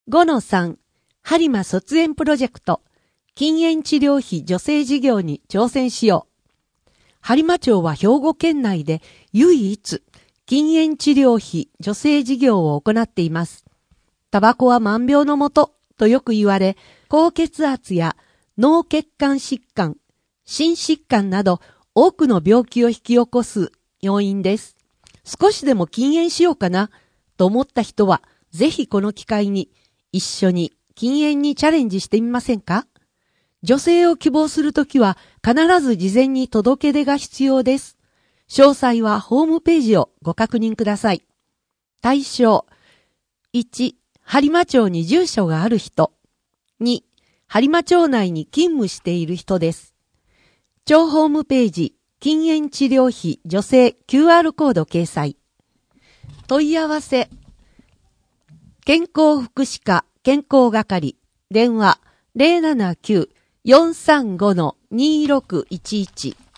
5-3、播磨卒園プロジェクト、禁煙治療費助成事業に挑戦しよう。播磨町は兵庫県内で唯一、禁煙治療費助成事業を行っています。タバコは万病のもととよく言われ、高血圧や脳血管疾患、心疾患など多くの病気を引き起こす要因です。少しでも禁煙しようかなと思った人は、ぜひこの機会に一緒に禁煙にチャレンジしてみませんか？助成を希望するときは必ず事前に届け出が必要です。詳細はホームページをご確認ください。対象。1、播磨町に住所がある人。2、播磨町内に勤務している人です。町ホームページ、禁煙治療費助成 QR コード掲載。問い合わせ。健康福祉課健康係。電話 079-435-2611